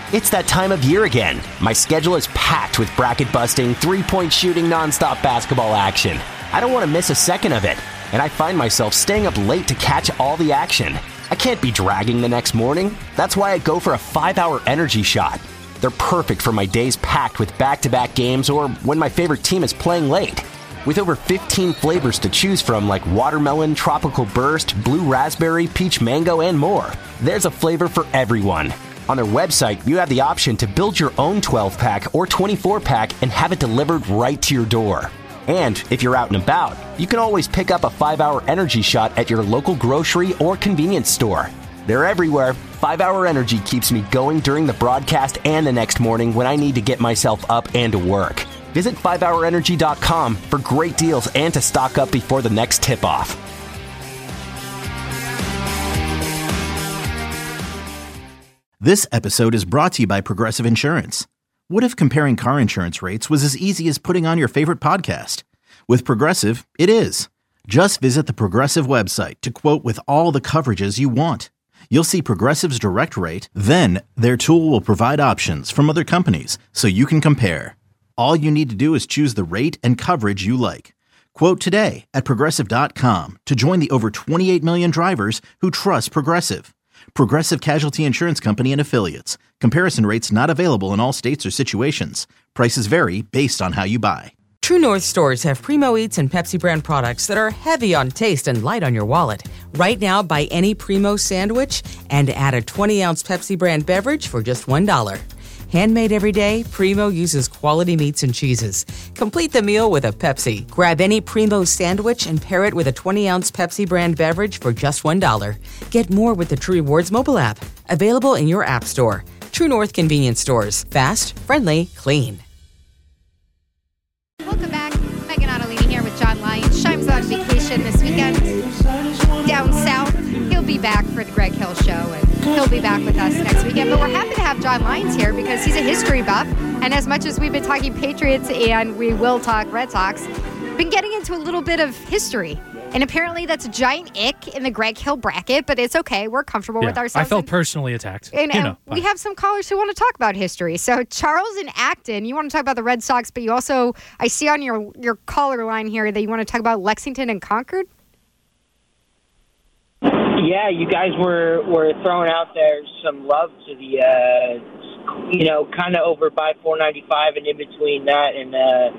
It's that time of year again. My schedule is packed with bracket-busting, three-point shooting, nonstop basketball action. I don't want to miss a second of it, and I find myself staying up late to catch all the action. I can't be dragging the next morning. That's why I go for a 5-hour energy shot. They're perfect for my days packed with back-to-back games or when my favorite team is playing late. With over 15 flavors to choose from like watermelon, tropical burst, blue raspberry, peach mango, and more, there's a flavor for everyone. On their website, you have the option to build your own 12-pack or 24-pack and have it delivered right to your door. And if you're out and about, you can always pick up a 5-hour energy shot at your local grocery or convenience store. They're everywhere. 5-hour energy keeps me going during the broadcast and the next morning when I need to get myself up and to work. Visit 5hourenergy.com for great deals and to stock up before the next tip-off. This episode is brought to you by Progressive Insurance. What if comparing car insurance rates was as easy as putting on your favorite podcast? With Progressive, it is. Just visit the Progressive website to quote with all the coverages you want. You'll see Progressive's direct rate, then their tool will provide options from other companies so you can compare. All you need to do is choose the rate and coverage you like. Quote today at Progressive.com to join the over 28 million drivers who trust Progressive. Progressive Casualty Insurance Company and Affiliates. Comparison rates not available in all states or situations. Prices vary based on how you buy. True North stores have Primo Eats and Pepsi brand products that are heavy on taste and light on your wallet. Right now, buy any Primo sandwich and add a 20-ounce Pepsi brand beverage for just $1. Handmade every day, Primo uses quality meats and cheeses. Complete the meal with a Pepsi. Grab any Primo sandwich and pair it with a 20-ounce Pepsi brand beverage for just $1. Get more with the True Rewards mobile app. Available in your app store. True North convenience stores. Fast, friendly, clean. Welcome back. Megan Ottolini here with John Lyons. Shime's on vacation this weekend down south. He'll be back for the Greg Hill Show, and he'll be back with us next weekend. But we're happy to have John Lyons here because he's a history buff. And as much as we've been talking Patriots and we will talk Red Sox, been getting into a little bit of history. And apparently that's a giant ick in the Greg Hill bracket, but it's okay. We're comfortable with ourselves. I felt personally attacked. And we have some callers who want to talk about history. So Charles in Acton, you want to talk about the Red Sox, but you also, I see on your caller line here that you want to talk about Lexington and Concord? Yeah, you guys were throwing out there some love to the, kind of over by 495 and in between that and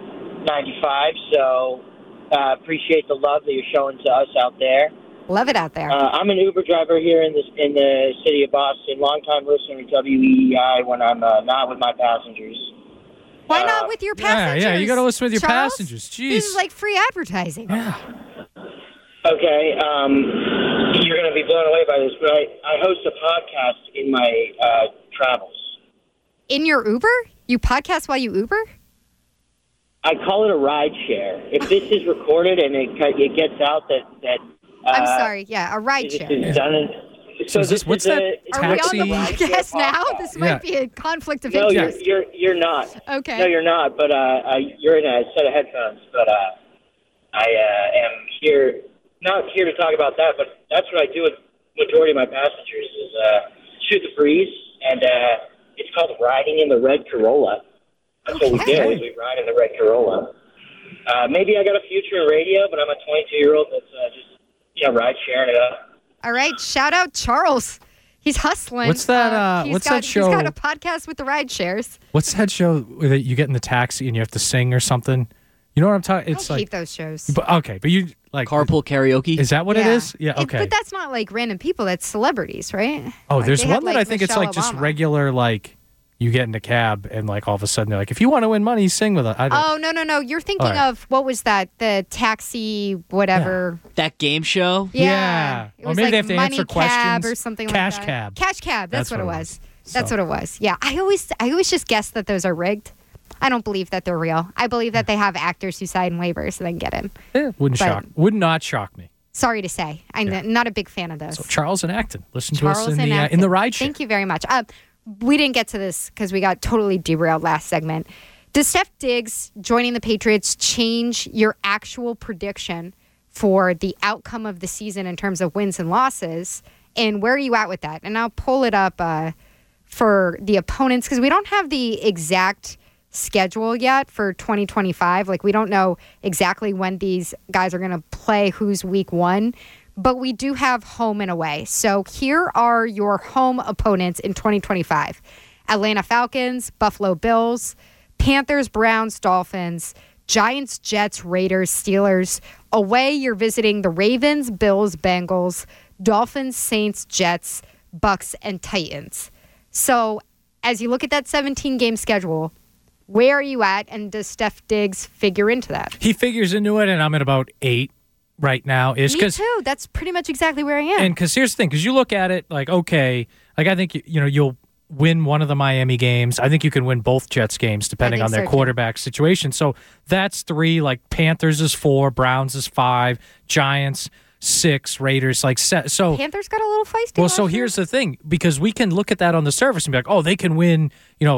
95. So appreciate the love that you're showing to us out there. Love it out there. I'm an Uber driver here in the city of Boston. Longtime listener to WEEI when I'm not with my passengers. Why not with your passengers? Yeah, you got to listen with your Charles? passengers. Jeez. This is like free advertising. Yeah. Okay, you're going to be blown away by this, but I host a podcast in my travels. In your Uber? You podcast while you Uber? I call it a ride share. If this is recorded and it gets out that I'm sorry, a ride share. So what's that taxi? Are we on the podcast now? This might be a conflict of interest. No, you're not. Okay. No, you're not, but you're in a set of headphones, but I am here. Not here to talk about that, but that's what I do with the majority of my passengers is shoot the breeze, and it's called riding in the red Corolla. That's what we do, is we ride in the red Corolla. Maybe I got a future in radio, but I'm a 22-year-old that's just ride sharing it up. All right, shout out Charles. He's hustling. What's that? That show? He's got a podcast with the ride shares. What's that show that you get in the taxi and you have to sing or something? You know what I'm talking? It's I hate those shows. But you like carpool karaoke. Is that what it is? Yeah. Okay. But that's not like random people. That's celebrities, right? Oh, there's one that I think it's like just regular like. You get in a cab and like all of a sudden they're like, if you want to win money, sing with us. Oh, no. You're thinking of, what was that? The taxi, whatever. Yeah. That game show? Yeah. Or maybe like they have to answer questions. Or something Cash like that. Cab. Cash Cab. That's what it was. That's So. what it was. Yeah. I always just guess that those are rigged. I don't believe that they're real. I believe that they have actors who sign waivers and then get in. Would not shock me. Sorry to say. I'm not a big fan of those. So Charles and Acton. Listen to us in the ride share. Thank you very much. We didn't get to this because we got totally derailed last segment. Does Steph Diggs joining the Patriots change your actual prediction for the outcome of the season in terms of wins and losses? And where are you at with that? And I'll pull it up for the opponents, because we don't have the exact schedule yet for 2025. Like, we don't know exactly when these guys are going to play, who's week one, but we do have home and away. So here are your home opponents in 2025. Atlanta Falcons, Buffalo Bills, Panthers, Browns, Dolphins, Giants, Jets, Raiders, Steelers. Away, you're visiting the Ravens, Bills, Bengals, Dolphins, Saints, Jets, Bucks, and Titans. So as you look at that 17-game schedule, where are you at, and does Steph Diggs figure into that? He figures into it, and I'm at about 8 right now. Me too. That's pretty much exactly where I am. And because here's the thing, because you look at it like, okay, like I think you'll win one of the Miami games. I think you can win both Jets games depending on their quarterback situation. So that's 3. Like Panthers is 4, Browns is 5, Giants 6, Raiders like 7. So Panthers got a little feisty. Well, so here's the thing, because we can look at that on the surface and be like, oh, they can win,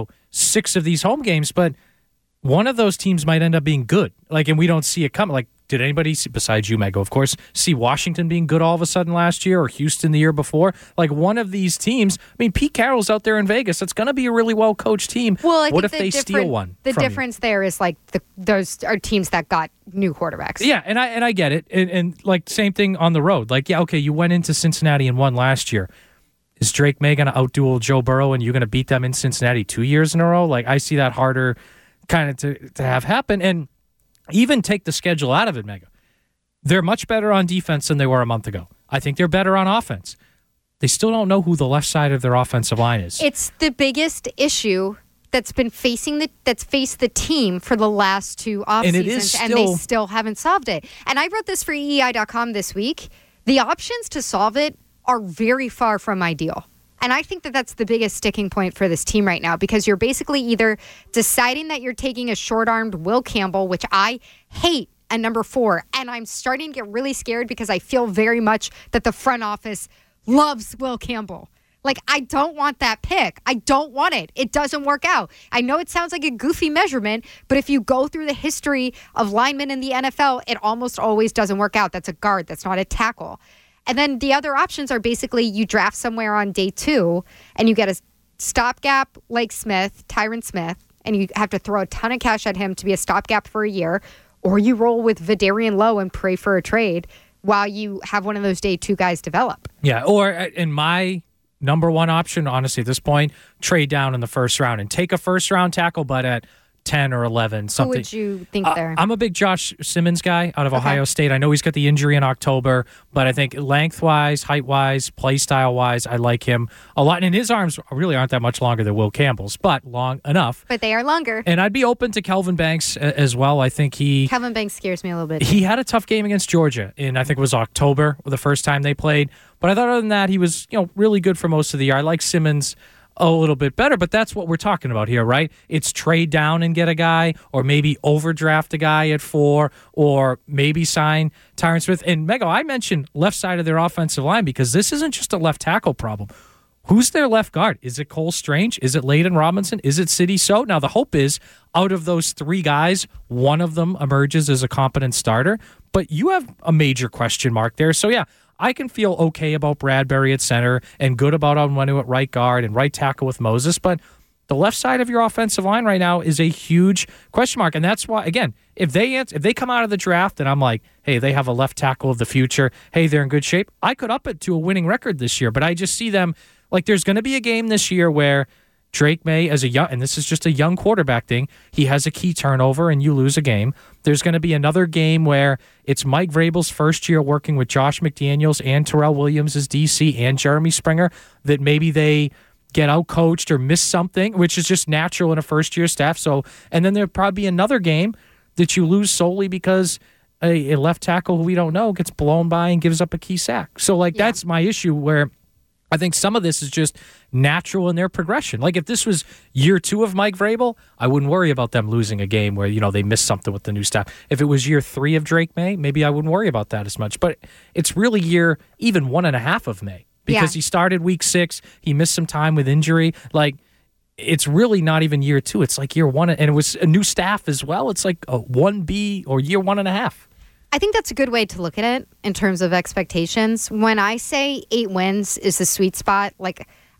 6 of these home games, but one of those teams might end up being good. Like, and we don't see it coming. Like, did anybody, besides you, Mego, of course, see Washington being good all of a sudden last year, or Houston the year before? Like, one of these teams, I mean, Pete Carroll's out there in Vegas. That's going to be a really well-coached team. Well, what if they steal one? The difference there is, like, those are teams that got new quarterbacks. Yeah, and I get it. And like, same thing on the road. Like, yeah, okay, you went into Cincinnati and won last year. Is Drake May going to outduel Joe Burrow, and you're going to beat them in Cincinnati 2 years in a row? Like, I see that harder kind of to have happen. And even take the schedule out of it, Mega. They're much better on defense than they were a month ago. I think they're better on offense. They still don't know who the left side of their offensive line is. It's the biggest issue that's been faced the team for the last 2 off seasons, and they still haven't solved it. And I wrote this for EEI.com this week. The options to solve it are very far from ideal. And I think that that's the biggest sticking point for this team right now, because you're basically either deciding that you're taking a short-armed Will Campbell, which I hate, at number 4. And I'm starting to get really scared because I feel very much that the front office loves Will Campbell. Like, I don't want that pick. I don't want it. It doesn't work out. I know it sounds like a goofy measurement, but if you go through the history of linemen in the NFL, it almost always doesn't work out. That's a guard. That's not a tackle. And then the other options are basically you draft somewhere on day 2 and you get a stopgap like Tyron Smith, and you have to throw a ton of cash at him to be a stopgap for a year, or you roll with Vidarian Lowe and pray for a trade while you have one of those day 2 guys develop. Yeah, or in my number one option, honestly, at this point, trade down in the first round and take a first-round tackle, but at 10 or 11, something. Who would you think there? I'm a big Josh Simmons guy out of Ohio State. I know he's got the injury in October, but I think length-wise, height-wise, play style-wise, I like him a lot. And his arms really aren't that much longer than Will Campbell's, but long enough. But they are longer. And I'd be open to Kelvin Banks as well. I think Kelvin Banks scares me a little bit. He had a tough game against Georgia in, I think it was October, the first time they played. But I thought other than that, he was really good for most of the year. I like Simmons a little bit better, but that's what we're talking about here, right? It's trade down and get a guy, or maybe overdraft a guy at 4, or maybe sign Tyron Smith. And Mego, I mentioned left side of their offensive line because this isn't just a left tackle problem. Who's their left guard? Is it Cole Strange? Is it Layden Robinson? Is it Sidy Sow? Now, the hope is out of those 3 guys, one of them emerges as a competent starter, but you have a major question mark there. So, yeah, I can feel okay about Bradbury at center and good about Onwenu at right guard and right tackle with Moses, but the left side of your offensive line right now is a huge question mark. And that's why, again, if they come out of the draft and I'm like, hey, they have a left tackle of the future, hey, they're in good shape, I could up it to a winning record this year. But I just see them, like, there's going to be a game this year where Drake May, as a young, and this is just a young quarterback thing, he has a key turnover and you lose a game. There's going to be another game where it's Mike Vrabel's first year working with Josh McDaniels and Terrell Williams as DC and Jeremy Springer, that maybe they get out-coached or miss something, which is just natural in a first-year staff. So, and then there'll probably be another game that you lose solely because a left tackle who we don't know gets blown by and gives up a key sack. So, that's my issue, where I think some of this is just natural in their progression. Like, if this was year 2 of Mike Vrabel, I wouldn't worry about them losing a game where, they missed something with the new staff. If it was year 3 of Drake May, maybe I wouldn't worry about that as much. But it's really year even 1.5 of May, because he started week 6. He missed some time with injury. Like, it's really not even year 2. It's like year 1. And it was a new staff as well. It's like a 1B or year 1.5. I think that's a good way to look at it in terms of expectations. When I say 8 wins is the sweet spot, like,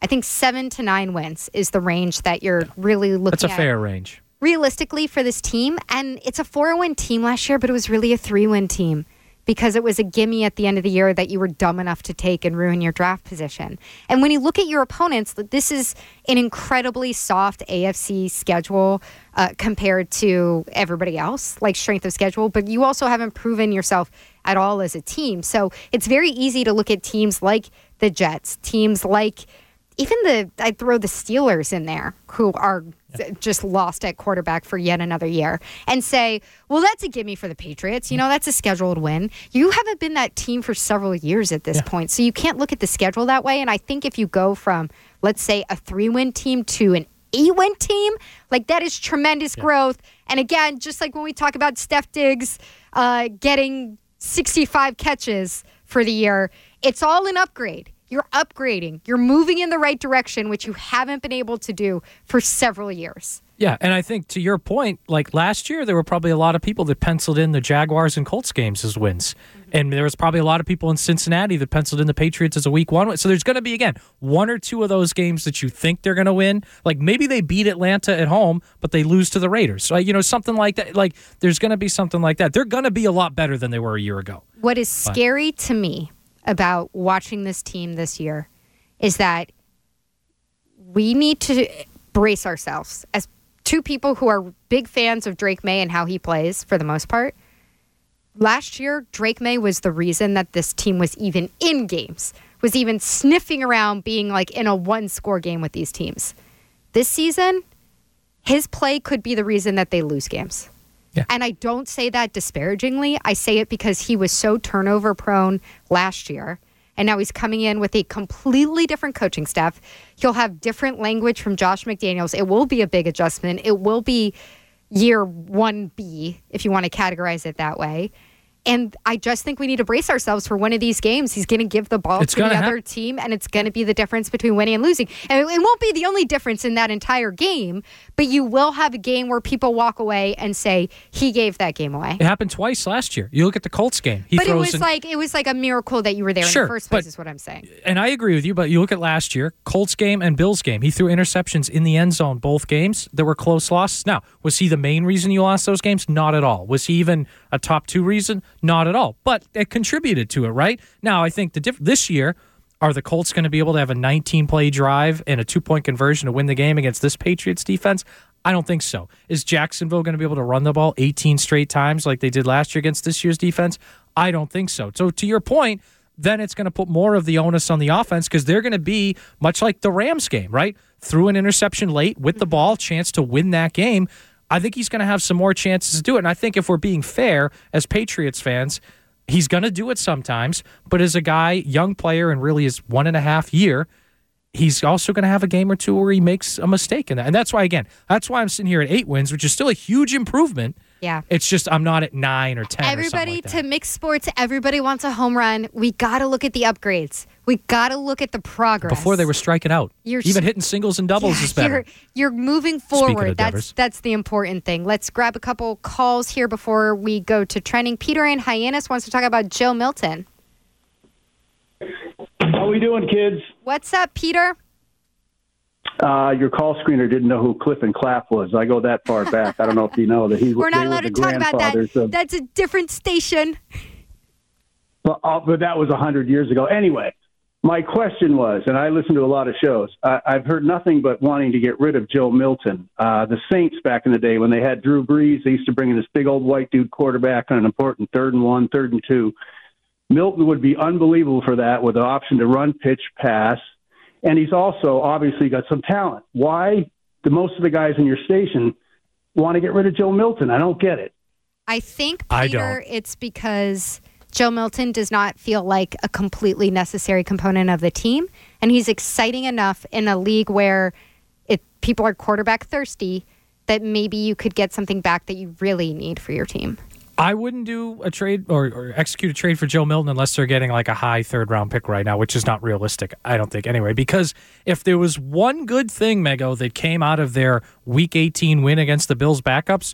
I think 7 to 9 wins is the range that you're really looking at. That's a fair range. Realistically for this team, and it's a 4-win team last year, but it was really a 3-win team because it was a gimme at the end of the year that you were dumb enough to take and ruin your draft position. And when you look at your opponents, this is an incredibly soft AFC schedule compared to everybody else, like strength of schedule, but you also haven't proven yourself at all as a team. So it's very easy to look at teams like the Jets, teams like I'd throw the Steelers in there, who are just lost at quarterback for yet another year, and say, well, that's a gimme for the Patriots. That's a scheduled win. You haven't been that team for several years at this point, so you can't look at the schedule that way. And I think if you go from, let's say, a 3-win team to an 8-win team, like that is tremendous growth. And again, just like when we talk about Steph Diggs getting 65 catches for the year, it's all an upgrade. You're upgrading. You're moving in the right direction, which you haven't been able to do for several years. Yeah, and I think to your point, like last year, there were probably a lot of people that penciled in the Jaguars and Colts games as wins. And there was probably a lot of people in Cincinnati that penciled in the Patriots as a week 1 win. So there's going to be, again, 1 or 2 of those games that you think they're going to win. Like maybe they beat Atlanta at home, but they lose to the Raiders. So, something like that. Like there's going to be something like that. They're going to be a lot better than they were a year ago. What is scary to me about watching this team this year is that we need to brace ourselves as two people who are big fans of Drake May and how he plays for the most part. Last year, Drake May was the reason that this team was even in games, was even sniffing around being like in a 1-score game with these teams. This season, his play could be the reason that they lose games. Yeah. And I don't say that disparagingly. I say it because he was so turnover prone last year. And now he's coming in with a completely different coaching staff. He'll have different language from Josh McDaniels. It will be a big adjustment. It will be year 1B, if you want to categorize it that way. And I just think we need to brace ourselves for one of these games. He's going to give the ball to the other team, and it's going to be the difference between winning and losing. And it won't be the only difference in that entire game, but you will have a game where people walk away and say, he gave that game away. It happened twice last year. You look at the Colts game. But it was like a miracle that you were there in the first place, is what I'm saying. And I agree with you, but you look at last year, Colts game and Bills game. He threw interceptions in the end zone both games. There were close losses. Now, was he the main reason you lost those games? Not at all. Was he even a top 2 reason? Not at all. But it contributed to it, right? Now, I think this year, are the Colts going to be able to have a 19-play drive and a 2-point conversion to win the game against this Patriots defense? I don't think so. Is Jacksonville going to be able to run the ball 18 straight times like they did last year against this year's defense? I don't think so. So to your point, then it's going to put more of the onus on the offense because they're going to be much like the Rams game, right? Threw an interception late with the ball, chance to win that game. I think he's going to have some more chances to do it. And I think if we're being fair as Patriots fans, he's going to do it sometimes. But as a guy, young player, and really his 1.5 year, he's also going to have a game or two where he makes a mistake in that. And that's why I'm sitting here at 8 wins, which is still a huge improvement. Yeah. It's just I'm not at 9 or 10 Everybody, or something like that. to mix sports, everybody wants a home run. We got to look at the upgrades. We got to look at the progress. Before they were striking out. Even hitting singles and doubles is better. You're moving forward. That's the important thing. Let's grab a couple calls here before we go to trending. Peter in Hyannis wants to talk about Joe Milton. How we doing, kids? What's up, Peter? Your call screener didn't know who Cliff and Clapp was. I go that far back. I don't know if you know that we're not allowed to talk about that. That's a different station. But that was 100 years ago. Anyway, my question was, and I listen to a lot of shows, I've heard nothing but wanting to get rid of Joe Milton. The Saints back in the day when they had Drew Brees, they used to bring in this big old white dude quarterback on an important 3rd and 1, 3rd and 2. Milton would be unbelievable for that with the option to run, pitch, pass. And he's also obviously got some talent. Why do most of the guys in your station want to get rid of Joe Milton? I don't get it. I think, Peter, it's because Joe Milton does not feel like a completely necessary component of the team. And he's exciting enough in a league where people are quarterback thirsty that maybe you could get something back that you really need for your team. I wouldn't do a trade or execute a trade for Joe Milton unless they're getting like a high 3rd-round pick right now, which is not realistic, I don't think, anyway. Because if there was one good thing, Mego, that came out of their Week 18 win against the Bills backups,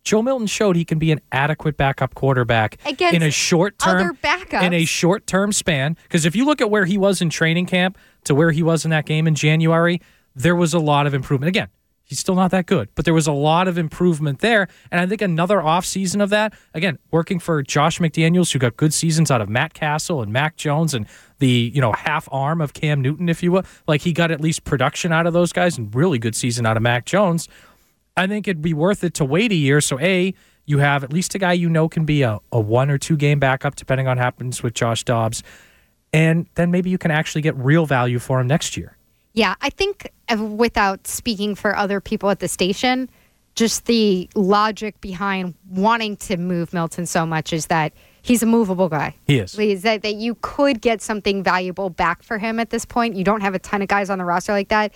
Joe Milton showed he can be an adequate backup quarterback Against in a short term, other backups. in a short term span. Because if you look at where he was in training camp to where he was in that game in January, there was a lot of improvement. Again, he's still not that good, but there was a lot of improvement there. And I think another offseason of that, again, working for Josh McDaniels, who got good seasons out of Matt Castle and Mac Jones and the half arm of Cam Newton, if you will. Like, he got at least production out of those guys and really good season out of Mac Jones. I think it'd be worth it to wait a year. So, A, you have at least a guy can be a 1 or 2 game backup, depending on what happens with Josh Dobbs. And then maybe you can actually get real value for him next year. Yeah, I think without speaking for other people at the station, just the logic behind wanting to move Milton so much is that he's a movable guy. He is. That you could get something valuable back for him at this point. You don't have a ton of guys on the roster like that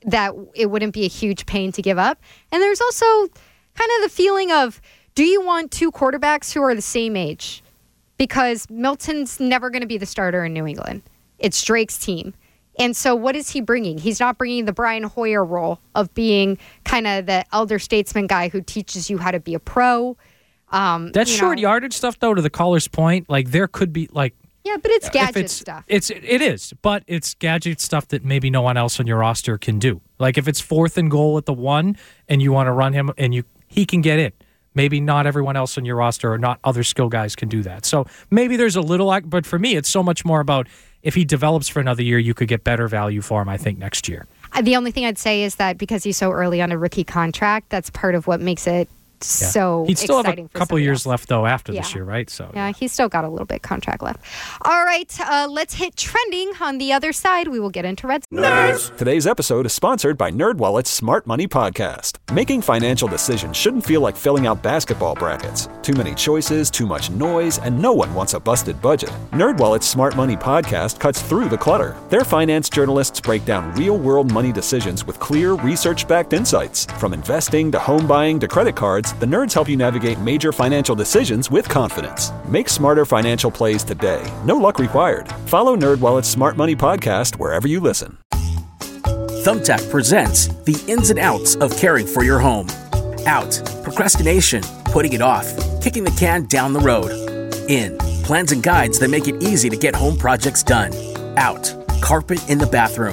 it wouldn't be a huge pain to give up. And there's also kind of the feeling of, do you want 2 quarterbacks who are the same age? Because Milton's never going to be the starter in New England. It's Drake's team. And so what is he bringing? He's not bringing the Brian Hoyer role of being kind of the elder statesman guy who teaches you how to be a pro. That short yardage stuff, though, to the caller's point, like there could be like, yeah, but it's gadget stuff. It is, but it's gadget stuff that maybe no one else on your roster can do. Like if it's 4th and goal at the 1 and you want to run him and he can get in. Maybe not everyone else on your roster or not other skill guys can do that. So maybe there's a little, but for me, it's so much more about if he develops for another year, you could get better value for him, I think, next year. The only thing I'd say is that because he's so early on a rookie contract, that's part of what makes it so he'd still exciting have a couple years else. left, though, after this year, right? So yeah, he's still got a little bit contract left. All right, let's hit trending. On the other side, we will get into Red Nerds. Today's episode is sponsored by NerdWallet's Smart Money Podcast. Making financial decisions shouldn't feel like filling out basketball brackets. Too many choices, too much noise, and no one wants a busted budget. NerdWallet's Smart Money Podcast cuts through the clutter. Their finance journalists break down real-world money decisions with clear, research-backed insights. From investing to home buying to credit cards, the nerds help you navigate major financial decisions with confidence. Make smarter financial plays today. No luck required. Follow NerdWallet's Smart Money Podcast wherever you listen. Thumbtack presents the ins and outs of caring for your home. Out, procrastination, putting it off, kicking the can down the road. In, plans and guides that make it easy to get home projects done. Out, carpet in the bathroom.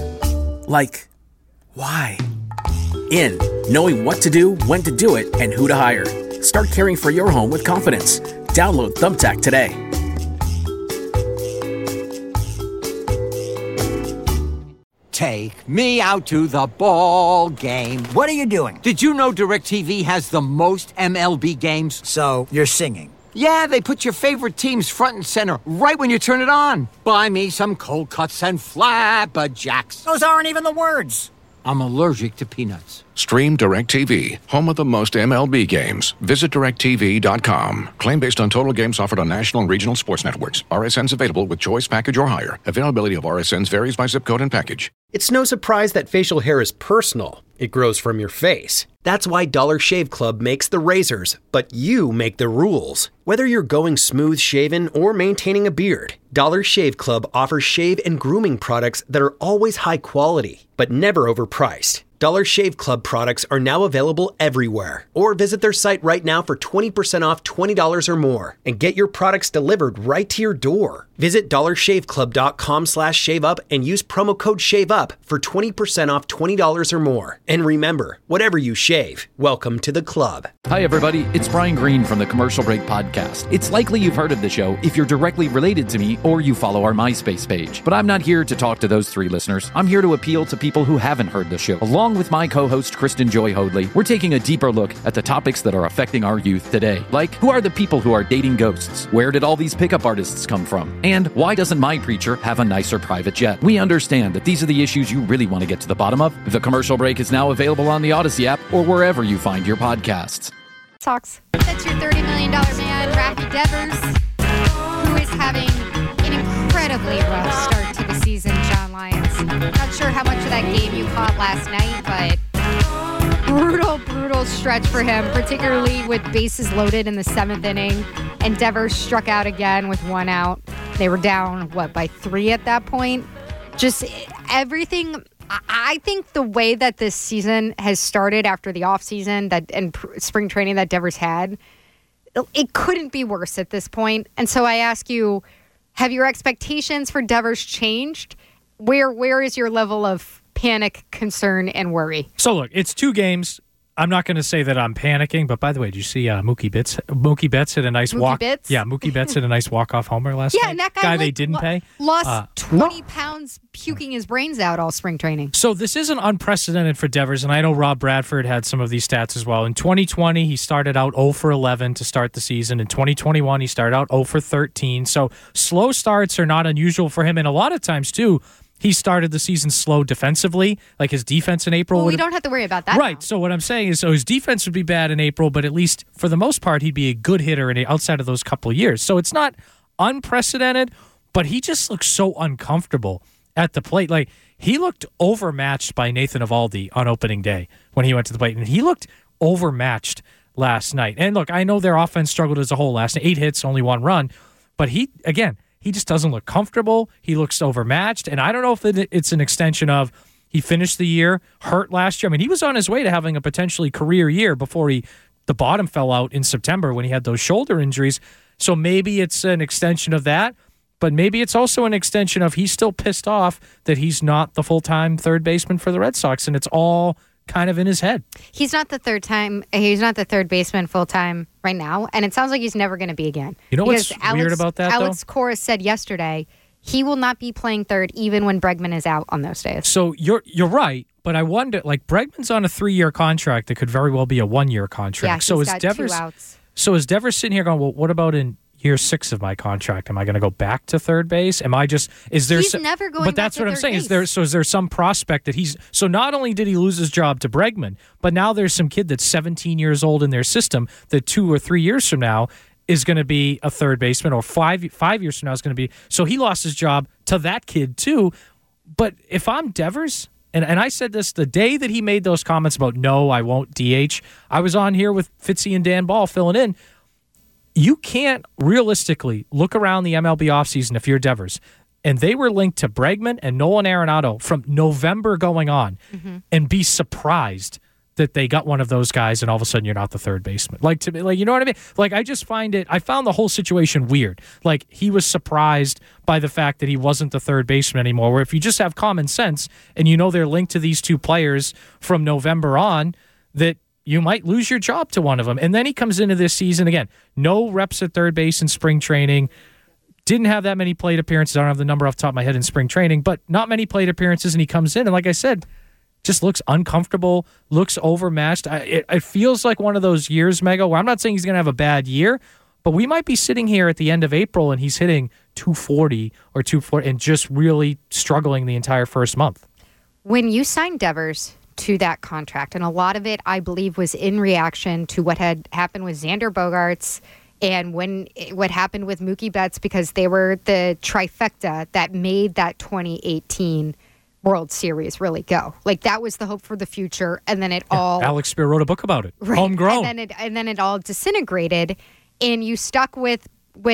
Like, why? In, knowing what to do, when to do it, and who to hire. Start caring for your home with confidence. Download Thumbtack today. Take me out to the ball game. What are you doing? Did you know DirecTV has the most MLB games? So, you're singing. Yeah, they put your favorite teams front and center right when you turn it on. Buy me some cold cuts and flapjacks. Those aren't even the words. I'm allergic to peanuts. Stream DirecTV, home of the most MLB games. Visit DirecTV.com. Claim based on total games offered on national and regional sports networks. RSNs available with choice package or higher. Availability of RSNs varies by zip code and package. It's no surprise that facial hair is personal. It grows from your face. That's why Dollar Shave Club makes the razors, but you make the rules. Whether you're going smooth shaven or maintaining a beard, Dollar Shave Club offers shave and grooming products that are always high quality, but never overpriced. Dollar Shave Club products are now available everywhere. Or visit their site right now for 20% off $20 or more and get your products delivered right to your door. Visit dollarshaveclub.com/shaveup and use promo code SHAVEUP for 20% off $20 or more. And remember, whatever you shave, welcome to the club. Hi, everybody. It's Brian Green from the Commercial Break Podcast. It's likely you've heard of the show if you're directly related to me or you follow our MySpace page. But I'm not here to talk to those 3 listeners. I'm here to appeal to people who haven't heard the show. Along with my co-host, Kristen Joy Hoadley, we're taking a deeper look at the topics that are affecting our youth today. Like, who are the people who are dating ghosts? Where did all these pickup artists come from? And why doesn't my preacher have a nicer private jet? We understand that these are the issues you really want to get to the bottom of. The Commercial Break is now available on the Odyssey app or wherever you find your podcasts. Talks. That's your $30 million man, Rafi Devers, who is having an incredibly rough start to the season, John Lyons. Not sure how much of that game you caught last night, but brutal stretch for him, particularly with bases loaded in the 7th inning. And Devers struck out again with 1 out. They were down, by 3 at that point? Just everything I think the way that this season has started after the offseason and spring training that Devers had, it couldn't be worse at this point. And so I ask you, have your expectations for Devers changed? Where is your level of panic, concern, and worry? So look, it's 2 games. I'm not going to say that I'm panicking, but by the way, did you see Mookie Betts hit a nice walk? Betts? Yeah, Mookie Betts hit a nice walk-off homer last night. Yeah, and that guy they didn't pay. Lost 20 pounds puking his brains out all spring training. So this isn't unprecedented for Devers, and I know Rob Bradford had some of these stats as well. In 2020, he started out 0 for 11 to start the season. In 2021, he started out 0 for 13. So slow starts are not unusual for him, and a lot of times, too, he started the season slow defensively, like his defense in April. Well, we don't have to worry about that. Right. Now. So what I'm saying is, his defense would be bad in April, but at least for the most part, he'd be a good hitter outside of those couple of years. So it's not unprecedented, but he just looks so uncomfortable at the plate. Like, he looked overmatched by Nathan Eovaldi on opening day when he went to the plate, and he looked overmatched last night. And look, I know their offense struggled as a whole last night. 8 hits, only 1 run, but he just doesn't look comfortable. He looks overmatched. And I don't know if it's an extension of he finished the year hurt last year. I mean, he was on his way to having a potentially career year before the bottom fell out in September when he had those shoulder injuries. So maybe it's an extension of that, but maybe it's also an extension of he's still pissed off that he's not the full-time third baseman for the Red Sox, and it's all kind of in his head. He's not the third baseman full-time right now, and it sounds like he's never going to be again. You know what's weird about that, Alex Cora said yesterday he will not be playing third even when Bregman is out on those days. So you're right, but I wonder, like, Bregman's on a 3-year contract that could very well be a 1-year contract. Yeah, he's got 2 outs. So is Devers sitting here going, well, what about in year 6 of my contract? Am I going to go back to third base? He's never going But that's back what to I'm third saying. base. Is there some prospect that so not only did he lose his job to Bregman, but now there's some kid that's 17 years old in their system that 2 or 3 years from now is going to be a third baseman, or 5 years from now is going to be. So he lost his job to that kid too. But if I'm Devers, and I said this the day that he made those comments about, no, I won't DH, I was on here with Fitzy and Dan Ball filling in. You can't realistically look around the MLB offseason if you're Devers, and they were linked to Bregman and Nolan Arenado from November going on, and be surprised that they got one of those guys and all of a sudden you're not the third baseman. Like, to me, like, you know what I mean? Like, I just I found the whole situation weird. Like, he was surprised by the fact that he wasn't the third baseman anymore, where if you just have common sense and you know they're linked to these 2 players from November on, that you might lose your job to one of them. And then he comes into this season, again, no reps at third base in spring training, didn't have that many plate appearances. I don't have the number off the top of my head in spring training, but not many plate appearances, and he comes in, and like I said, just looks uncomfortable, looks overmatched. It feels like one of those years, Mega, where I'm not saying he's going to have a bad year, but we might be sitting here at the end of April and he's hitting 240 or 240 and just really struggling the entire first month. When you signed Devers to that contract, and a lot of it, I believe, was in reaction to what had happened with Xander Bogaerts and what happened with Mookie Betts, because they were the trifecta that made that 2018 World Series really go. Like, that was the hope for the future, and then Alex Spear wrote a book about it. Right. Homegrown. And then it all disintegrated, and you stuck with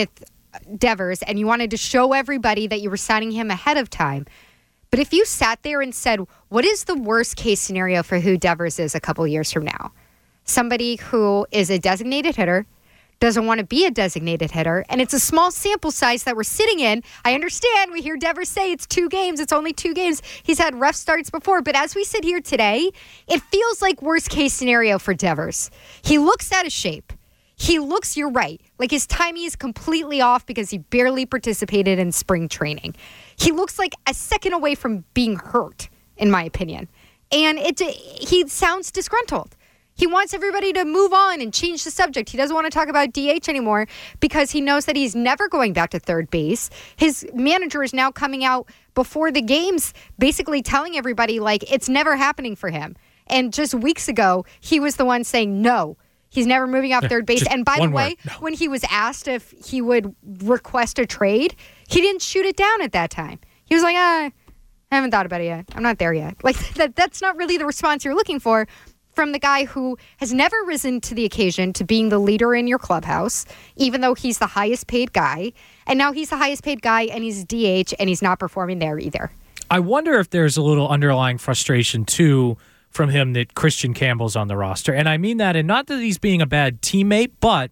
Devers, and you wanted to show everybody that you were signing him ahead of time. But if you sat there and said, what is the worst case scenario for who Devers is a couple years from now? Somebody who is a designated hitter, doesn't want to be a designated hitter, and it's a small sample size that we're sitting in. I understand. We hear Devers say it's 2 games. It's only 2 games. He's had rough starts before, but as we sit here today, it feels like worst case scenario for Devers. He looks out of shape. You're right, like his timing is completely off because he barely participated in spring training. He looks like a second away from being hurt, in my opinion. And he sounds disgruntled. He wants everybody to move on and change the subject. He doesn't want to talk about DH anymore because he knows that he's never going back to third base. His manager is now coming out before the games basically telling everybody, like, it's never happening for him. And just weeks ago, he was the one saying, no, he's never moving off third base. And by the way, when he was asked if he would request a trade, he didn't shoot it down at that time. He was like, I haven't thought about it yet. I'm not there yet. Like, that's not really the response you're looking for from the guy who has never risen to the occasion to being the leader in your clubhouse, even though he's the highest paid guy. And now he's the highest paid guy, and he's DH, and he's not performing there either. I wonder if there's a little underlying frustration, too, from him that Christian Campbell's on the roster. And I mean that, and not that he's being a bad teammate, but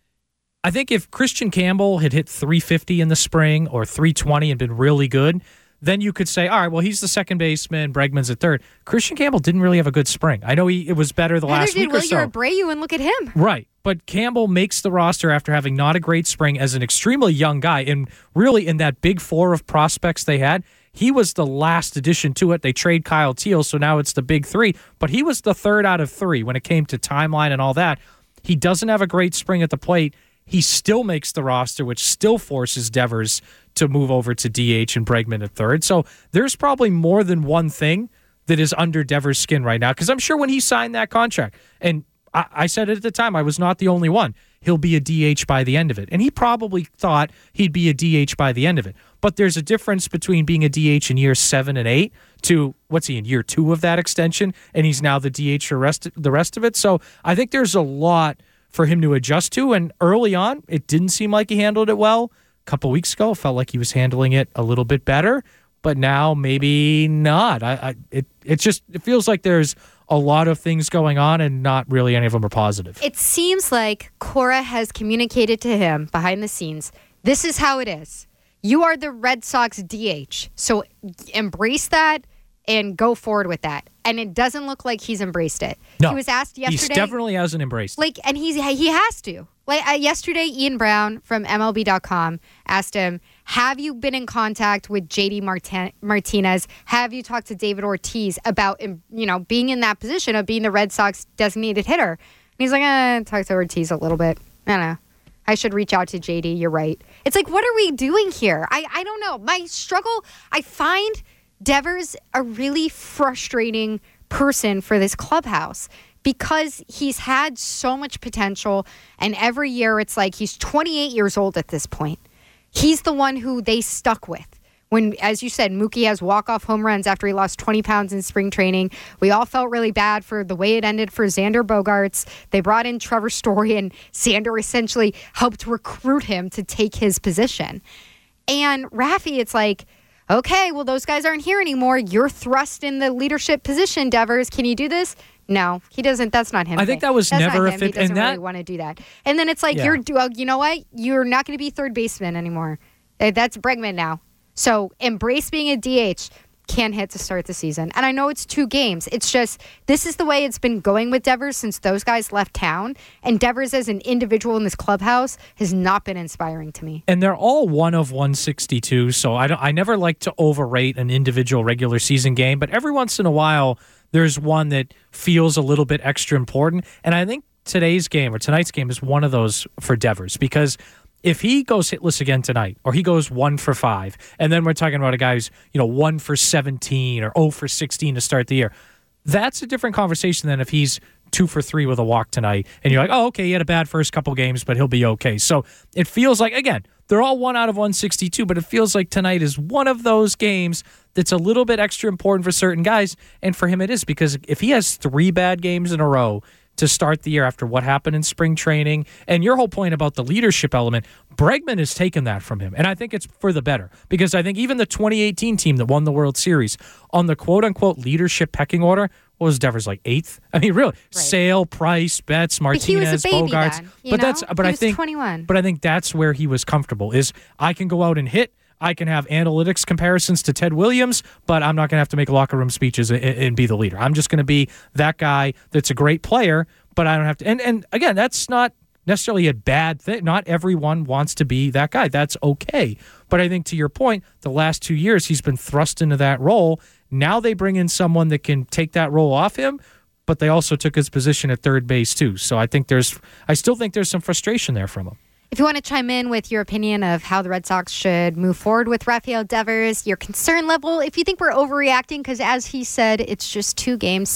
I think if Christian Campbell had hit 350 in the spring or 320 and been really good, then you could say, all right, well, he's the second baseman, Bregman's at third. Christian Campbell didn't really have a good spring. I know it was better the last week or so. Neither did Wilyer Abreu, and look at him. Right, but Campbell makes the roster after having not a great spring as an extremely young guy, and really in that big four of prospects they had, he was the last addition to it. They trade Kyle Teal, so now it's the big three, but he was the third out of three when it came to timeline and all that. He doesn't have a great spring at the plate. He still makes the roster, which still forces Devers to move over to DH and Bregman at third. So there's probably more than one thing that is under Devers' skin right now, because I'm sure when he signed that contract, and I said it at the time, I was not the only one, he'll be a DH by the end of it. And he probably thought he'd be a DH by the end of it. But there's a difference between being a DH in years 7 and 8 to, what's he, in year 2 of that extension, and he's now the DH for the rest of it. So I think there's a lot for him to adjust to, and early on, it didn't seem like he handled it well. A couple weeks ago, it felt like he was handling it a little bit better, but now maybe not. It feels like there's a lot of things going on, and not really any of them are positive. It seems like Cora has communicated to him behind the scenes, this is how it is. You are the Red Sox DH, so embrace that and go forward with that. And it doesn't look like he's embraced it. No, he was asked yesterday. He definitely hasn't embraced it. And he has to. Yesterday, Ian Brown from MLB.com asked him, have you been in contact with JD Martinez? Have you talked to David Ortiz about, being in that position of being the Red Sox designated hitter? And he's like, talk to Ortiz a little bit. I don't know. I should reach out to JD. You're right. It's like, what are we doing here? I don't know. My struggle, I find Devers a really frustrating person for this clubhouse because he's had so much potential, and every year it's like he's 28 years old at this point. He's the one who they stuck with. When, as you said, Mookie has walk-off home runs after he lost 20 pounds in spring training. We all felt really bad for the way it ended for Xander Bogaerts. They brought in Trevor Story, and Xander essentially helped recruit him to take his position. And Rafi, it's like, okay, well, those guys aren't here anymore. You're thrust in the leadership position, Devers. Can you do this? No, he doesn't. That's not him. I think that was never a fit. He doesn't really want to do that. And then it's like, you know what? You're not going to be third baseman anymore. That's Bregman now. So embrace being a DH. Can hit to start the season. And I know it's 2 games. It's just, this is the way it's been going with Devers since those guys left town. And Devers as an individual in this clubhouse has not been inspiring to me. And they're all 1 of 162, so I never like to overrate an individual regular season game, but every once in a while, there's one that feels a little bit extra important. And I think tonight's game is one of those for Devers, because if he goes hitless again tonight, or he goes 1 for 5, and then we're talking about a guy who's 1 for 17 or 0 for 16 to start the year, that's a different conversation than if he's 2 for 3 with a walk tonight, and you're like, oh, okay, he had a bad first couple games, but he'll be okay. So it feels like, again, they're all 1 out of 162, but it feels like tonight is one of those games that's a little bit extra important for certain guys, and for him it is, because if he has 3 bad games in a row to start the year after what happened in spring training, and your whole point about the leadership element, Bregman has taken that from him, and I think it's for the better, because I think even the 2018 team that won the World Series, on the quote-unquote leadership pecking order, what was Devers, like 8th? I mean, really, right. Sale, Price, Betts, Martinez, Bogaerts. He was 21. But I think that's where he was comfortable, is I can go out and hit, I can have analytics comparisons to Ted Williams, but I'm not going to have to make locker room speeches and be the leader. I'm just going to be that guy that's a great player, but I don't have to. And again, that's not necessarily a bad thing. Not everyone wants to be that guy. That's okay. But I think to your point, the last 2 years, he's been thrust into that role. Now they bring in someone that can take that role off him, but they also took his position at third base too. So I still think there's some frustration there from him. If you want to chime in with your opinion of how the Red Sox should move forward with Rafael Devers, your concern level, if you think we're overreacting, because as he said, it's just 2 games,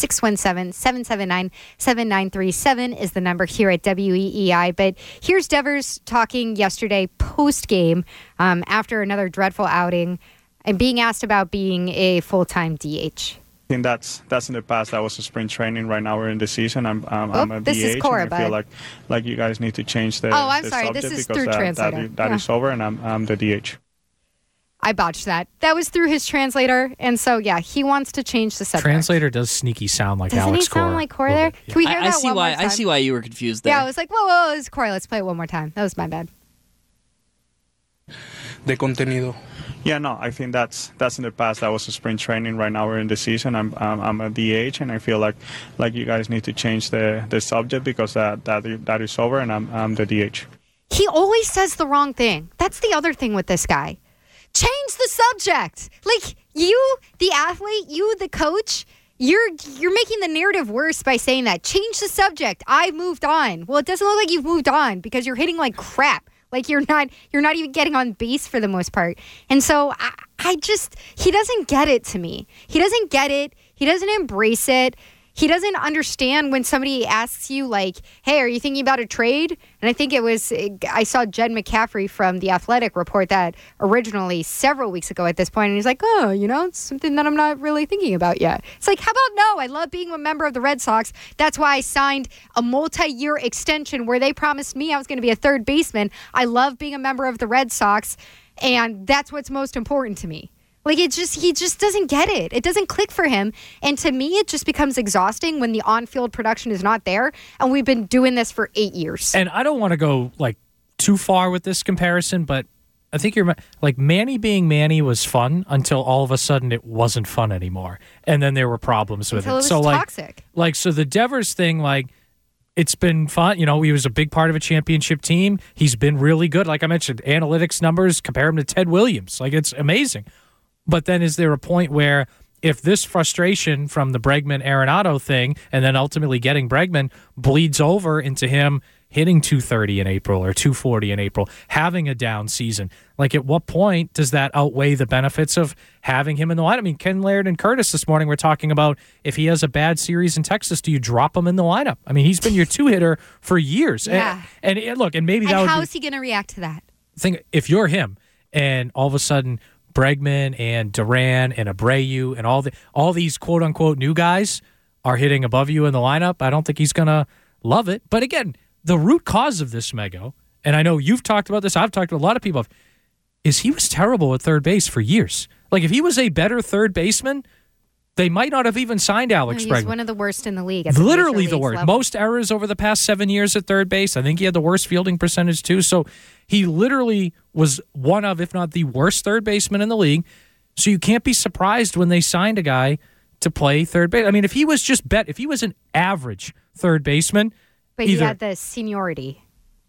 617-779-7937 is the number here at WEEI. But here's Devers talking yesterday post-game after another dreadful outing and being asked about being a full-time DH. I think that's in the past. That was a spring training. Right now we're in the season. I'm a this DH, is Cora, and I feel like you guys need to change the I'm sorry. subject, This is because through translator. that is over, and I'm the DH. I botched that. That was through his translator. And so, yeah, he wants to change the subject. Translator does sneaky sound like Doesn't Alex he sound like Corey there? Yeah. Can we hear that one more time? I see why you were confused there. Yeah, I was like, whoa, it's Corey. Let's play it one more time. That was my bad. De contenido. Yeah, no, I think that's in the past. That was a spring training. Right now we're in the season. I'm a DH, and I feel like you guys need to change the subject because that is over, and I'm the DH. He always says the wrong thing. That's the other thing with this guy. Change the subject. Like, you, the athlete, you, the coach, you're making the narrative worse by saying that. Change the subject. I moved on. Well, it doesn't look like you've moved on because you're hitting like crap. Like, you're not even getting on base for the most part. And so he doesn't get it to me. He doesn't get it. He doesn't embrace it. He doesn't understand when somebody asks you, like, hey, are you thinking about a trade? And I saw Jed McCaffrey from The Athletic report that originally several weeks ago at this point, and he's like, oh, it's something that I'm not really thinking about yet. It's like, how about no? I love being a member of the Red Sox. That's why I signed a multi-year extension where they promised me I was going to be a third baseman. I love being a member of the Red Sox, and that's what's most important to me. Like, he just doesn't get it. It doesn't click for him. And to me, it just becomes exhausting when the on-field production is not there. And we've been doing this for 8 years. And I don't want to go, like, too far with this comparison, but I think you're like, Manny being Manny was fun until all of a sudden it wasn't fun anymore. And then there were problems with until it. It was toxic. So the Devers thing, like, it's been fun. He was a big part of a championship team. He's been really good. Like I mentioned, analytics numbers, compare him to Ted Williams. Like, it's amazing. But then is there a point where if this frustration from the Bregman-Arenado thing and then ultimately getting Bregman bleeds over into him hitting 230 in April or 240 in April, having a down season, like at what point does that outweigh the benefits of having him in the lineup? I mean, Ken Laird and Curtis this morning were talking about if he has a bad series in Texas, do you drop him in the lineup? I mean, he's been your two-hitter for years. Yeah. And look, and maybe that would how is he going to react to that? Think if you're him and all of a sudden Bregman and Duran and Abreu and all these quote-unquote new guys are hitting above you in the lineup, I don't think he's going to love it. But again, the root cause of this, Mego, and I know you've talked about this, I've talked to a lot of people, is he was terrible at third base for years. Like, if he was a better third baseman, they might not have even signed Alex Bregman. He's one of the worst in the league. Literally the worst. Most errors over the past 7 years at third base. I think he had the worst fielding percentage too. So he literally was one of, if not the worst third baseman in the league. So you can't be surprised when they signed a guy to play third base. I mean, if he was if he was an average third baseman. But he had the seniority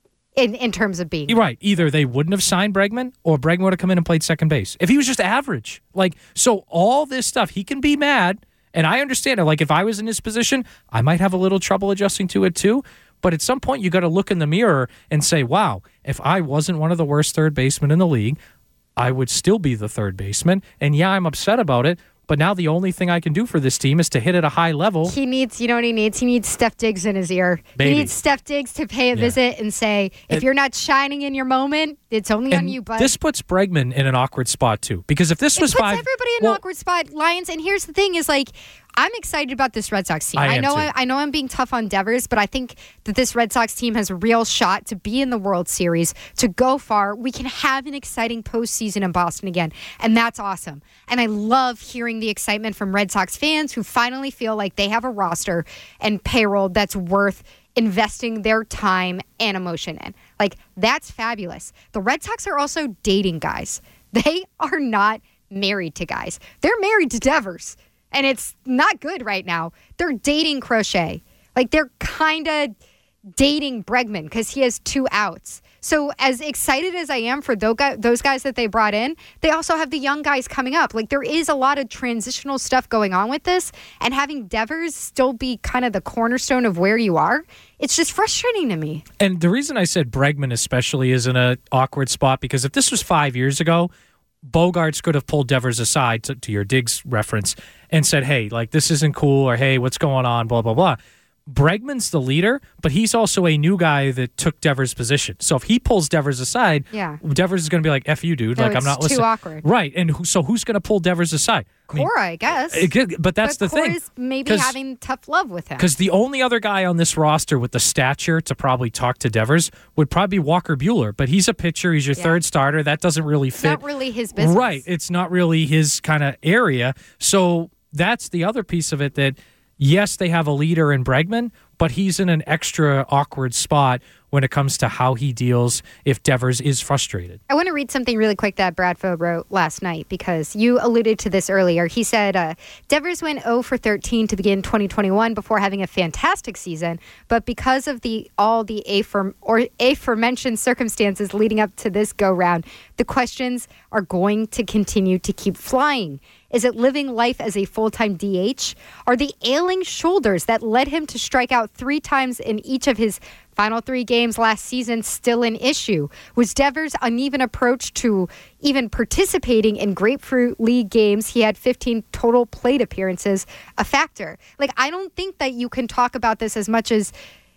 in terms of being. Right. Either they wouldn't have signed Bregman or Bregman would have come in and played second base. If he was just average. Like, so all this stuff, he can be mad, and I understand it. Like, if I was in his position, I might have a little trouble adjusting to it too. But at some point, you got to look in the mirror and say, wow, if I wasn't one of the worst third basemen in the league, I would still be the third baseman. And yeah, I'm upset about it. But now the only thing I can do for this team is to hit at a high level. He needs, you know what he needs? He needs Steph Diggs in his ear. Baby. He needs Steph Diggs to pay a visit and say, if you're not shining in your moment, it's only on you, bud. This puts Bregman in an awkward spot, too. Because if this was puts everybody in an awkward spot, Lions. And here's the thing is, like, I'm excited about this Red Sox team. I know I'm being tough on Devers, but I think that this Red Sox team has a real shot to be in the World Series, to go far. We can have an exciting postseason in Boston again, and that's awesome. And I love hearing the excitement from Red Sox fans who finally feel like they have a roster and payroll that's worth investing their time and emotion in. Like, that's fabulous. The Red Sox are also dating guys. They are not married to guys. They're married to Devers. And it's not good right now. They're dating Crochet. Like, they're kind of dating Bregman because he has 2 outs. So as excited as I am for those guys that they brought in, they also have the young guys coming up. Like, there is a lot of transitional stuff going on with this. And having Devers still be kind of the cornerstone of where you are, it's just frustrating to me. And the reason I said Bregman especially is in an awkward spot, because if this was 5 years ago, Bogarts could have pulled Devers aside, to your Diggs reference, and said, hey, like, this isn't cool, or hey, what's going on, blah, blah, blah. Bregman's the leader, but he's also a new guy that took Devers' position. So if he pulls Devers aside, Devers is going to be like, F you, dude. No, like, I'm not listening. too awkward. Right. And so who's going to pull Devers aside? Cora, I guess. But that's the thing. Cora's maybe having tough love with him. Because the only other guy on this roster with the stature to probably talk to Devers would probably be Walker Buehler. But he's a pitcher. He's your third starter. That doesn't really fit. Not really his business. Right. It's not really his kind of area. So that's the other piece of it that, yes, they have a leader in Bregman, but he's in an extra awkward spot when it comes to how he deals if Devers is frustrated. I want to read something really quick that Bradfo wrote last night because you alluded to this earlier. He said, Devers went 0 for 13 to begin 2021 before having a fantastic season, but because of all the aforementioned circumstances leading up to this go-round, the questions are going to continue to keep flying. Is it living life as a full-time DH? Are the ailing shoulders that led him to strike out 3 times in each of his final 3 games last season still an issue? Was Devers' uneven approach to even participating in Grapefruit League games, he had 15 total plate appearances, a factor? Like, I don't think that you can talk about this as much as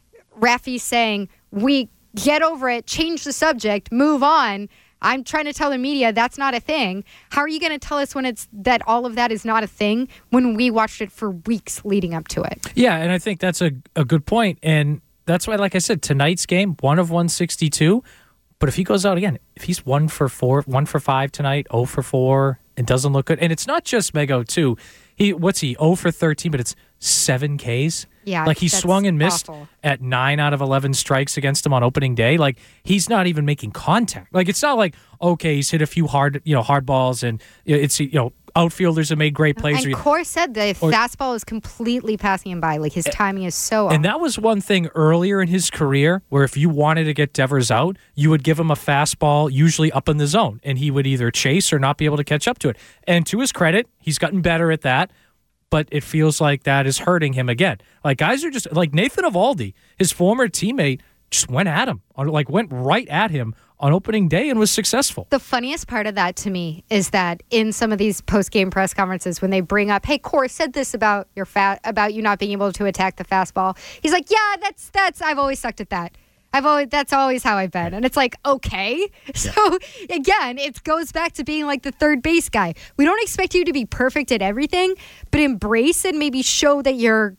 Rafi's saying, we get over it, change the subject, move on. I'm trying to tell the media that's not a thing. How are you going to tell us when it's that all of that is not a thing when we watched it for weeks leading up to it? Yeah, and I think that's a good point. And that's why, like I said, tonight's game, 1 of 162. But if he goes out again, if he's 1 for 4, 1 for 5 tonight, 0 for 4, it doesn't look good. And it's not just Mego, too. What's he? 0 for 13, but it's 7 Ks. Yeah, like he swung and missed awful. at 9 out of 11 strikes against him on opening day. Like he's not even making contact. Like it's not like, okay, he's hit a few hard balls and it's outfielders have made great plays. And Cora said the fastball is completely passing him by. Like his timing is so off. And that was one thing earlier in his career where if you wanted to get Devers out, you would give him a fastball usually up in the zone and he would either chase or not be able to catch up to it. And to his credit, he's gotten better at that. But it feels like that is hurting him again. Like guys are just like Nathan Eovaldi, his former teammate, just went at him, went right at him on opening day and was successful. The funniest part of that to me is that in some of these post-game press conferences, when they bring up, "Hey, Cora said this about about you not being able to attack the fastball," he's like, "Yeah, that's I've always sucked at that. That's always how I've been." And it's like, okay. So again, it goes back to being like the third base guy. We don't expect you to be perfect at everything, but embrace and maybe show that you're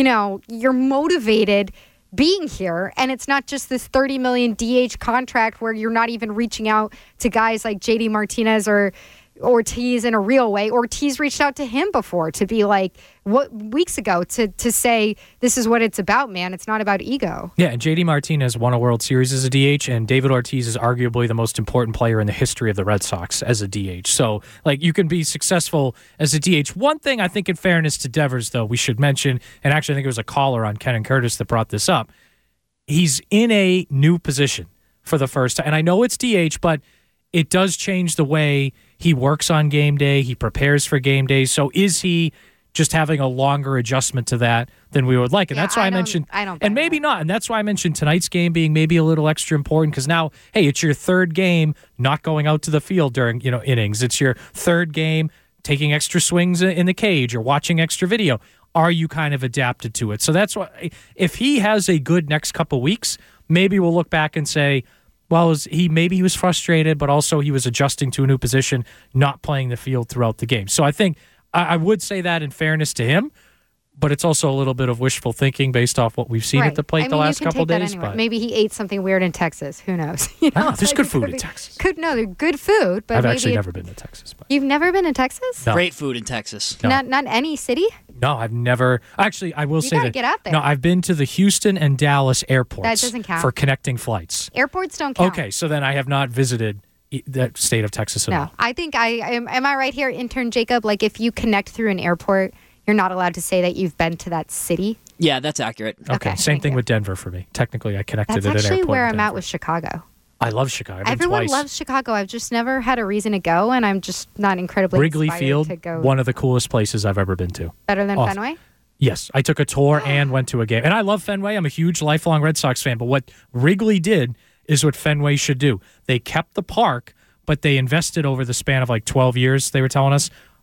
motivated being here. And it's not just this $30 million DH contract where you're not even reaching out to guys like JD Martinez or Ortiz in a real way. Ortiz reached out to him before to be like, weeks ago to say, this is what it's about, man. It's not about ego. Yeah, and JD Martinez won a World Series as a DH, and David Ortiz is arguably the most important player in the history of the Red Sox as a DH. So, like, you can be successful as a DH. One thing I think in fairness to Devers, though, we should mention, and actually I think it was a caller on Ken and Curtis that brought this up, he's in a new position for the first time. And I know it's DH, but it does change the way he works on game day. He prepares for game day. So is he just having a longer adjustment to that than we would like? And that's why I mentioned, and maybe not. And that's why I mentioned tonight's game being maybe a little extra important because now, hey, it's your third game not going out to the field during innings. It's your third game taking extra swings in the cage or watching extra video. Are you kind of adapted to it? So that's why if he has a good next couple weeks, maybe we'll look back and say, well, maybe he was frustrated, but also he was adjusting to a new position, not playing the field throughout the game. So I think I would say that in fairness to him, but it's also a little bit of wishful thinking based off what we've seen at the plate the last couple days. Anyway. Maybe he ate something weird in Texas. Who knows? There's good food in Texas. They're good food. But I've actually never been to Texas. But. You've never been to Texas? No. Great food in Texas. No. Not any city? No, I've never. Actually, I will say that. Get out there. No, I've been to the Houston and Dallas airports. That doesn't count. For connecting flights. Airports don't count. Okay, so then I have not visited the state of Texas at all. No, I think am I right here, intern Jacob? Like if you connect through an airport, you're not allowed to say that you've been to that city? Yeah, that's accurate. Okay, same thing with Denver for me. Technically, I connected at an airport. That's actually where I'm at with Chicago. I love Chicago. Everyone loves Chicago. I've just never had a reason to go, and I'm just not incredibly Wrigley inspired Field, to go. one of the coolest places I've ever been to. Better than Fenway? Yes, I took a tour and went to a game. And I love Fenway. I'm a huge lifelong Red Sox fan. But what Wrigley did is what Fenway should do. They kept the park, but they invested over the span of like 12 years, they were telling us,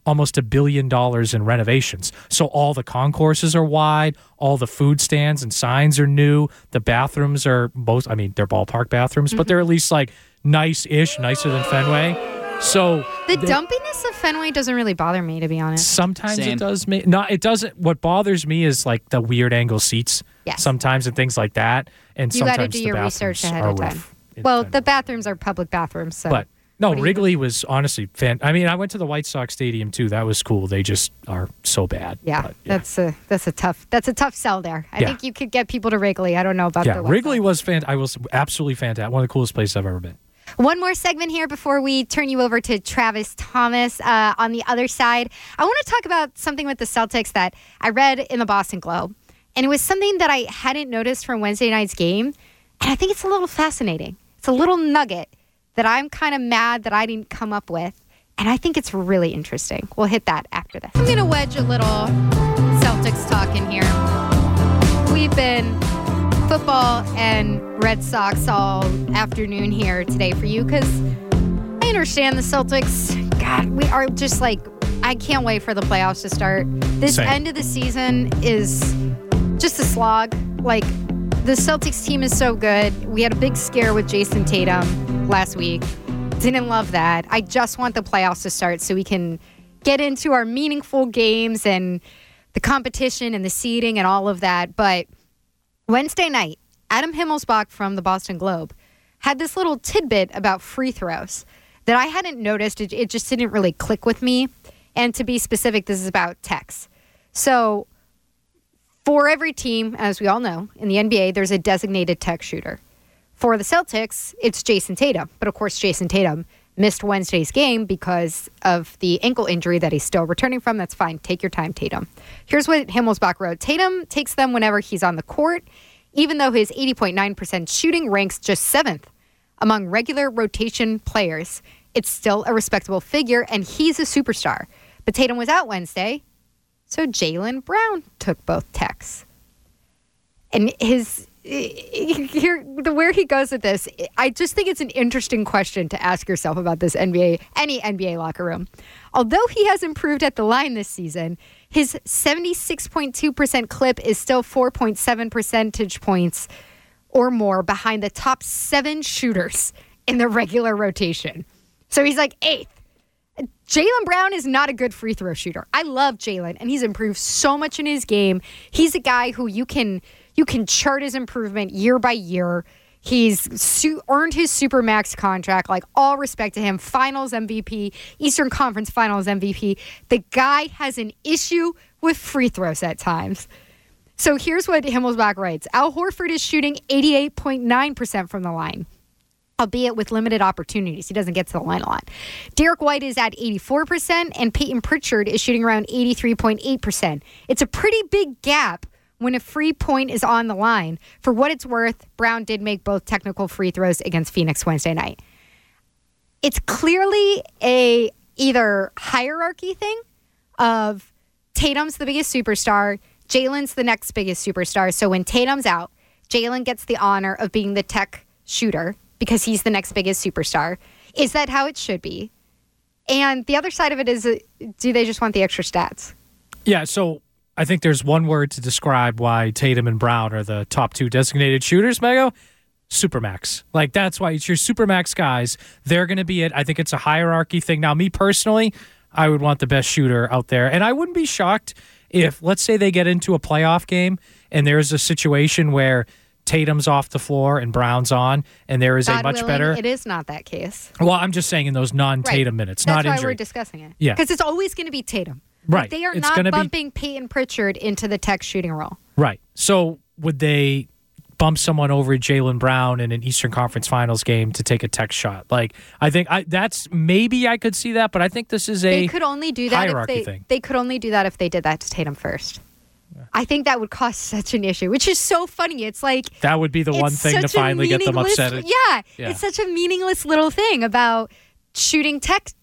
almost $1 billion in renovations. So all the concourses are wide, all the food stands and signs are new. The bathrooms are they're ballpark bathrooms, but they're at least like nice-ish, nicer than Fenway. So the dumpiness of Fenway doesn't really bother me, to be honest. Sometimes it does. It doesn't. What bothers me is like the weird angle seats. Yes. Sometimes and things like that. And you sometimes got to do the your bathrooms research ahead are of time. rough. Well, the bathrooms are public bathrooms, so. But no, Wrigley was honestly I went to the White Sox Stadium too. That was cool. They just are so bad. Yeah, that's a tough sell there. I think you could get people to Wrigley. I don't know about the White Wrigley was I was absolutely fantastic. One of the coolest places I've ever been. One more segment here before we turn you over to Travis Thomas on the other side. I want to talk about something with the Celtics that I read in the Boston Globe. And it was something that I hadn't noticed from Wednesday night's game. And I think it's a little fascinating. It's a little nugget that I'm kind of mad that I didn't come up with. And I think it's really interesting. We'll hit that after this. I'm going to wedge a little Celtics talk in here. We've been football and Red Sox all afternoon here today for you because I understand the Celtics. God, we are just like, I can't wait for the playoffs to start. This end of the season is just a slog. Like, the Celtics team is so good. We had a big scare with Jason Tatum last week. Didn't love that. I just want the playoffs to start so we can get into our meaningful games and the competition and the seeding and all of that. But Wednesday night, Adam Himmelsbach from the Boston Globe had this little tidbit about free throws that I hadn't noticed. It just didn't really click with me. And to be specific, this is about techs. So for every team, as we all know, in the NBA, there's a designated tech shooter. For the Celtics, it's Jason Tatum. But of course, Jason Tatum missed Wednesday's game because of the ankle injury that he's still returning from. That's fine. Take your time, Tatum. Here's what Himmelsbach wrote. Tatum takes them whenever he's on the court, even though his 80.9% shooting ranks just 7th among regular rotation players. It's still a respectable figure, and he's a superstar. But Tatum was out Wednesday, so Jaylen Brown took both techs. And where he goes with this, I just think it's an interesting question to ask yourself about this any NBA locker room. Although he has improved at the line this season, his 76.2% clip is still 4.7 percentage points or more behind the top 7 shooters in the regular rotation. So he's like 8th. Jaylen Brown is not a good free throw shooter. I love Jaylen, and he's improved so much in his game. He's a guy who you can chart his improvement year by year. He's earned his Supermax contract. Like, all respect to him. Finals MVP, Eastern Conference Finals MVP. The guy has an issue with free throws at times. So here's what Himmelsbach writes. Al Horford is shooting 88.9% from the line, albeit with limited opportunities. He doesn't get to the line a lot. Derek White is at 84%, and Peyton Pritchard is shooting around 83.8%. It's a pretty big gap when a free point is on the line. For what it's worth, Brown did make both technical free throws against Phoenix Wednesday night. It's clearly a either hierarchy thing of Tatum's the biggest superstar, Jaylen's the next biggest superstar. So when Tatum's out, Jaylen gets the honor of being the tech shooter because he's the next biggest superstar. Is that how it should be? And the other side of it is, do they just want the extra stats? Yeah, so I think there's one word to describe why Tatum and Brown are the top 2 designated shooters, Mego. Supermax. Like, that's why it's your Supermax guys. They're going to be it. I think it's a hierarchy thing. Now, me personally, I would want the best shooter out there. And I wouldn't be shocked if, let's say they get into a playoff game and there's a situation where Tatum's off the floor and Brown's on, and there is God a much willing, better. It is not that case. Well, I'm just saying in those non-Tatum minutes, That's not why injury. we're discussing it. Yeah. Because it's always going to be Tatum. Right. Like, they are It's not gonna be- bumping Peyton Pritchard into the tech shooting role. Right. So would they bump someone over Jaylen Brown in an Eastern Conference Finals game to take a tech shot? Like, I think that's maybe I could see that, but I think this is They could only do that hierarchy if thing. they could only do that if they did that to Tatum first. I think that would cause such an issue, which is so funny. It's like That would be the one thing to such a finally get them meaningless- upset. Yeah, Yeah. it's such a meaningless little thing about shooting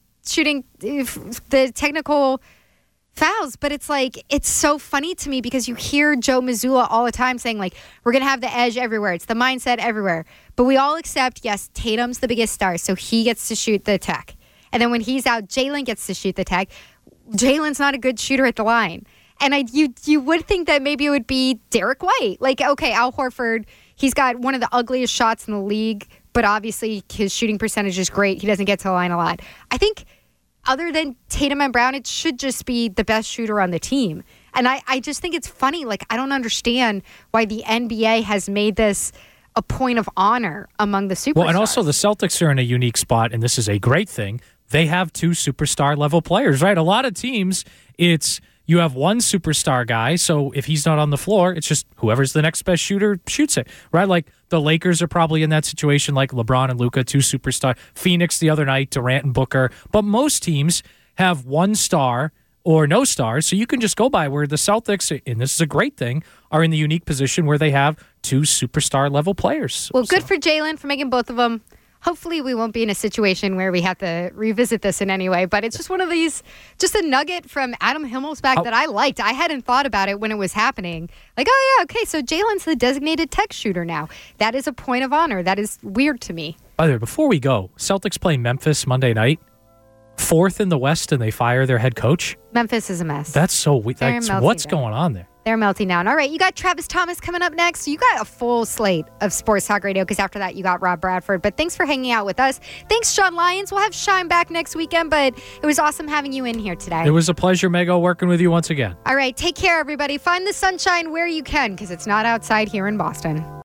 the technical fouls, but it's like, it's so funny to me because you hear Joe Mazzulla all the time saying, like, we're going to have the edge everywhere. It's the mindset everywhere. But we all accept, yes, Tatum's the biggest star, so he gets to shoot the tech. And then when he's out, Jaylen gets to shoot the tech. Jalen's not a good shooter at the line. And you would think that maybe it would be Derek White. Like, okay, Al Horford, he's got one of the ugliest shots in the league, but obviously his shooting percentage is great. He doesn't get to the line a lot. I think other than Tatum and Brown, it should just be the best shooter on the team. And I just think it's funny. Like, I don't understand why the NBA has made this a point of honor among the superstars. Well, and also the Celtics are in a unique spot, and this is a great thing. They have 2 superstar level players, right? A lot of teams, it's you have one superstar guy, so if he's not on the floor, it's just whoever's the next best shooter shoots it, right? Like the Lakers are probably in that situation, like LeBron and Luka, 2 superstar. Phoenix the other night, Durant and Booker. But most teams have 1 star or no stars, so you can just go by where the Celtics, and this is a great thing, are in the unique position where they have 2 superstar level players. Well, good for Jalen for making both of them. Hopefully we won't be in a situation where we have to revisit this in any way, but it's just one of these, just a nugget from Adam Himmelsbach that I liked. I hadn't thought about it when it was happening. Like, oh yeah, okay, so Jalen's the designated tech shooter now. That is a point of honor. That is weird to me. By the way, before we go, Celtics play Memphis Monday night. 4th in the West, and they fire their head coach. Memphis is a mess. That's so weird. What's going on there? They're melting down. All right, you got Travis Thomas coming up next. So you got a full slate of Sports Talk Radio because after that you got Rob Bradford. But thanks for hanging out with us. Thanks, Sean Lyons. We'll have Shine back next weekend, but it was awesome having you in here today. It was a pleasure, Mego, working with you once again. All right, take care, everybody. Find the sunshine where you can because it's not outside here in Boston.